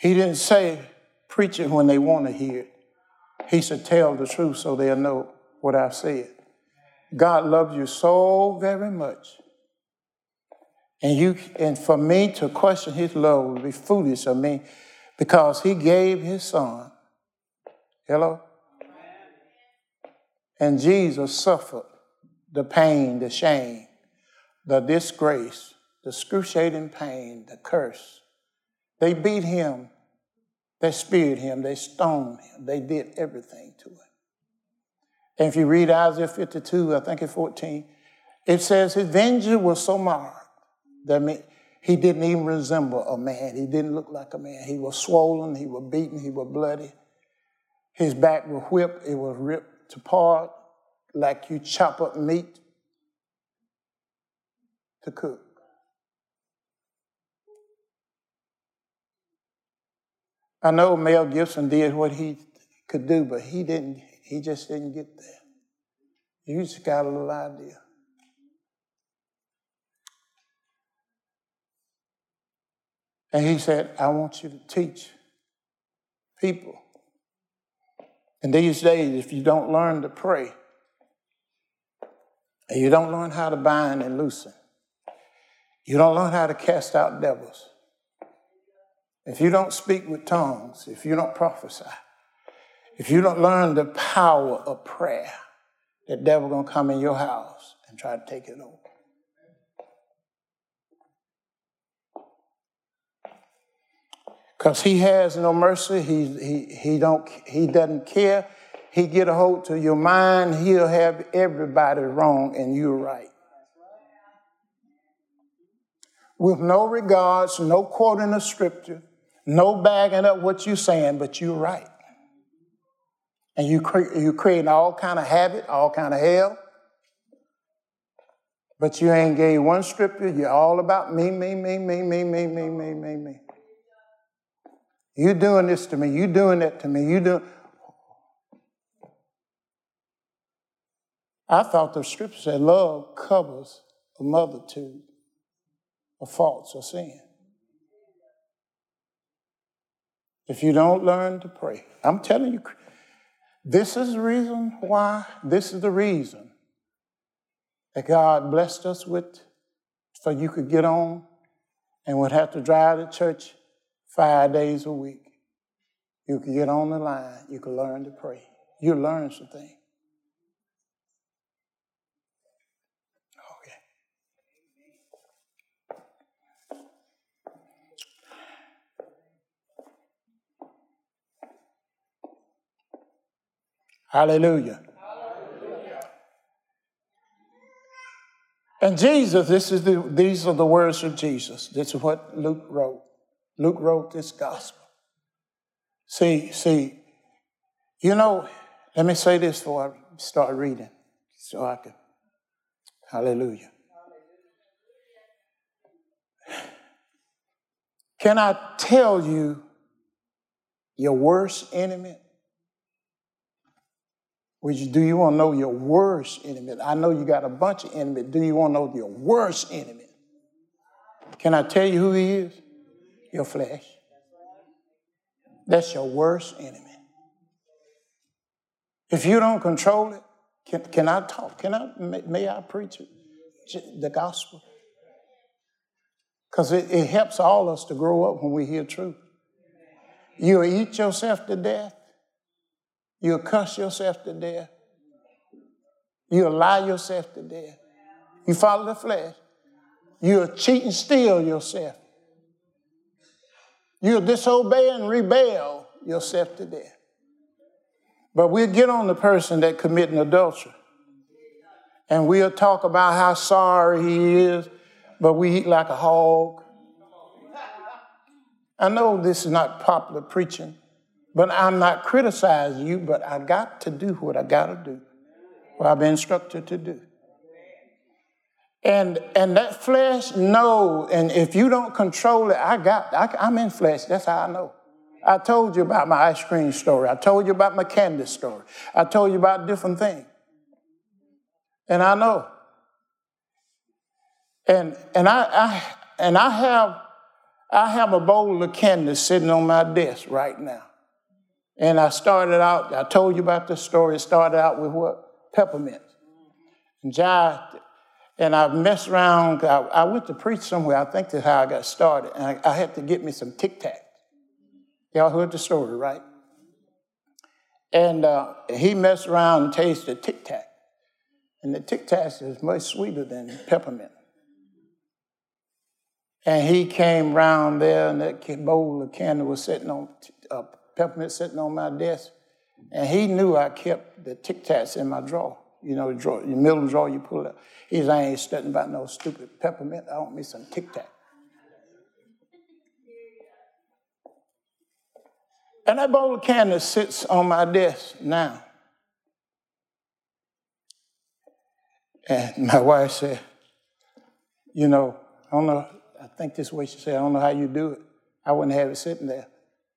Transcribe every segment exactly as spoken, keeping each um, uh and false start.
He didn't say, preach it when they want to hear it. He said, tell the truth so they'll know what I've said. God loves you so very much. And you, and for me to question his love would be foolish of me because he gave his son. Hello? And Jesus suffered the pain, the shame, the disgrace, the excruciating pain, the curse. They beat him. They speared him. They stoned him. They did everything to him. And if you read Isaiah fifty-two, I think it's fourteen, it says his vengeance was so marked that he didn't even resemble a man. He didn't look like a man. He was swollen. He was beaten. He was bloody. His back was whipped. It was ripped apart like you chop up meat to cook. I know Mel Gibson did what he could do, but he didn't. He just didn't get there. You just got a little idea. And he said, I want you to teach people. In these days, if you don't learn to pray, and you don't learn how to bind and loosen, you don't learn how to cast out devils, if you don't speak with tongues, if you don't prophesy, if you don't learn the power of prayer, the devil gonna come in your house and try to take it over. Because he has no mercy. He, he, he, don't, he doesn't care. He get a hold to your mind. He'll have everybody wrong and you're right. With no regards, no quoting of scripture, no bagging up what you're saying, but you're right. And you cre- you creating all kind of habit, all kind of hell. But you ain't gave one scripture. You're all about me, me, me, me, me, me, me, me, me, me. You doing this to me. You doing that to me. You do. I thought the scripture said love covers a multitude of faults or sin. If you don't learn to pray, I'm telling you, this is the reason why, this is the reason that God blessed us with, so you could get on and would have to drive to church five days a week. You could get on the line. You could learn to pray. You learn some things. Okay. Hallelujah. Hallelujah. And Jesus, this is the, these are the words of Jesus. This is what Luke wrote. Luke wrote this gospel. See, see, you know, let me say this before I start reading so I can. Hallelujah. Can I tell you your worst enemy? Which, do you want to know your worst enemy? I know you got a bunch of enemies. Do you want to know your worst enemy? Can I tell you who he is? Your flesh. That's your worst enemy. If you don't control it, can, can I talk? Can I, may, may I preach it? The gospel? Because it, it helps all of us to grow up when we hear truth. You'll eat yourself to death. You'll cuss yourself to death. You'll lie yourself to death. You follow the flesh. You'll cheat and steal yourself. You'll disobey and rebel yourself to death. But we'll get on the person that committing adultery. And we'll talk about how sorry he is, but we eat like a hog. I know this is not popular preaching, but I'm not criticizing you, but I got to do what I got to do, what I've been instructed to do. And and that flesh, no, and if you don't control it, I got, I, I'm in flesh, that's how I know. I told you about my ice cream story. I told you about my candy story. I told you about different things. And I know. And and I, I and I have I have a bowl of candy sitting on my desk right now. And I started out, I told you about this story, it started out with what? Peppermint. And Jai, and I messed around, I, I went to preach somewhere, I think that's how I got started, and I, I had to get me some Tic Tacs. Y'all heard the story, right? And uh, he messed around and tasted Tic Tac. And the Tic Tacs is much sweeter than peppermint. And he came round there, and that bowl of candy was sitting on, uh, peppermint sitting on my desk. And he knew I kept the Tic Tacs in my drawer. You know, the drawer, the middle drawer, you pull it up. He said, I ain't studying about no stupid peppermint. I want me some Tic Tac. And that bowl of candy sits on my desk now. And my wife said, you know, I don't know, I think this way she said, I don't know how you do it. I wouldn't have it sitting there.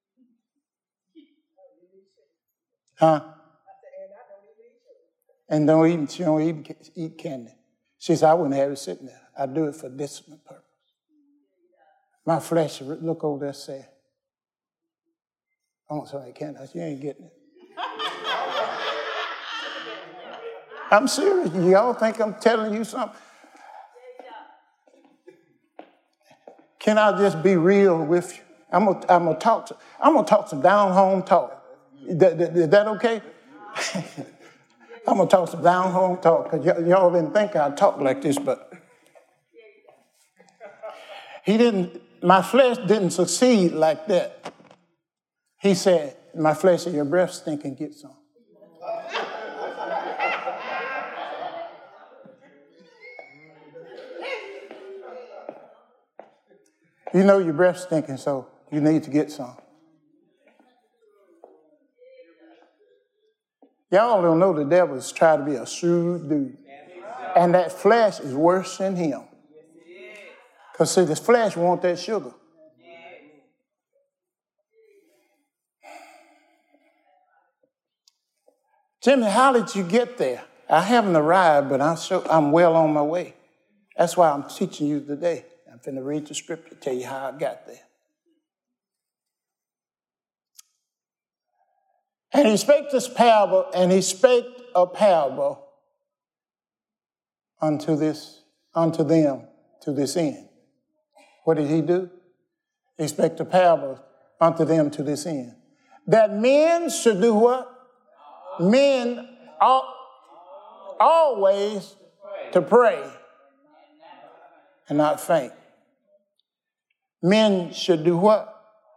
Huh? And don't eat, she don't eat, eat candy. She said, I wouldn't have it sitting there. I do it for discipline purpose. My flesh, look over there and say, I want somebody candy. I said, you ain't getting it. I'm serious. Y'all think I'm telling you something? Can I just be real with you? I'm gonna, I'm gonna talk to, I'm gonna talk some down home talk. Is that, is that okay? I'm gonna talk some down home talk because y- y'all didn't think I'd talk like this, but he didn't. My flesh didn't succeed like that. He said, "My flesh said, your breath stinking. Get some." You know your breath stinking, so you need to get some. Y'all don't know the devil's trying to be a shrewd dude. And that flesh is worse than him. Because see, this flesh wants that sugar. Jimmy, how did you get there? I haven't arrived, but I'm, so, I'm well on my way. That's why I'm teaching you today. I'm finna read the scripture, tell you how I got there. And he spake this parable, and he spake a parable unto this, unto them, to this end. What did he do? He spake a parable unto them to this end. That men should do what? Men ought always to pray and not faint. Men should do what?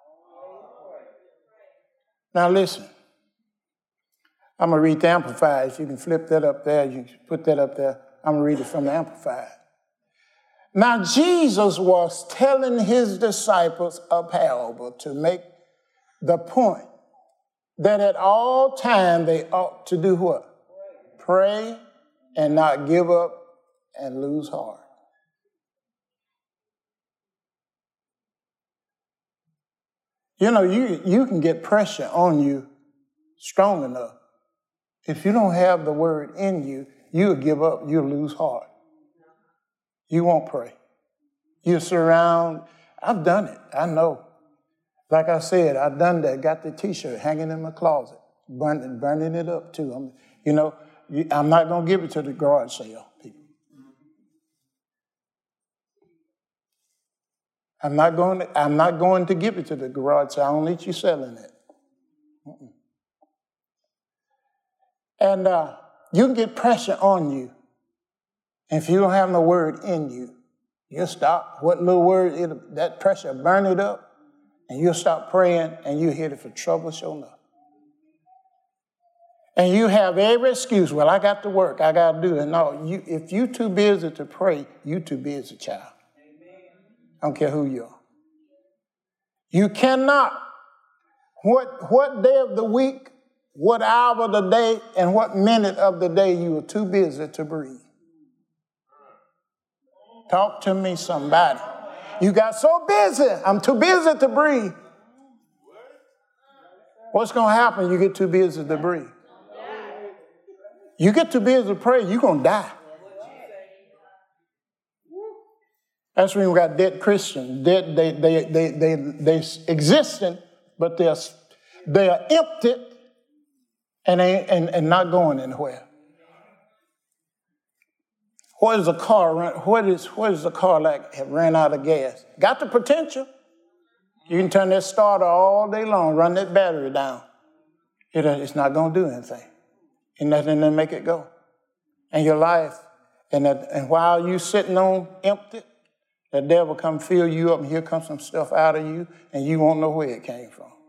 Now listen. I'm going to read the Amplified. If you can flip that up there, you can put that up there. I'm going to read it from the Amplified. Now Jesus was telling his disciples a parable to make the point that at all times they ought to do what? Pray and not give up and lose heart. You know, you, you can get pressure on you strong enough. If you don't have the word in you, you'll give up, you'll lose heart. You won't pray. You'll surround. I've done it. I know. Like I said, I've done that. Got the T-shirt hanging in my closet, burning, burning it up too. I'm, you know, I'm not going to give it to the garage sale people. I'm not going to, I'm not going to give it to the garage sale. I don't need you selling it. Mm-mm. And uh, you can get pressure on you. If you don't have no word in you, you'll stop. What little word, it, that pressure, burn it up, and you'll stop praying, and you'll hit it for trouble, sure enough. And you have every excuse. Well, I got to work. I got to do it. No, you, if you're too busy to pray, you're too busy, child. Amen. I don't care who you are. You cannot. What, what day of the week, what hour of the day, and what minute of the day you are too busy to breathe. Talk to me, somebody. You got so busy. I'm too busy to breathe. What's going to happen? You get too busy to breathe. You get too busy to pray, you're going to die. That's when we got dead Christians. Dead, they, they, they, they, they existing, but they're, they are empty and, ain't, and, and not going anywhere. What is a car run? What is what is a car like? Have ran out of gas? Got the potential. You can turn that starter all day long, run that battery down. It, it's not going to do anything. Ain't nothing to make it go. And your life, and that, and while you sitting on empty, the devil come fill you up, and here comes some stuff out of you, and you won't know where it came from.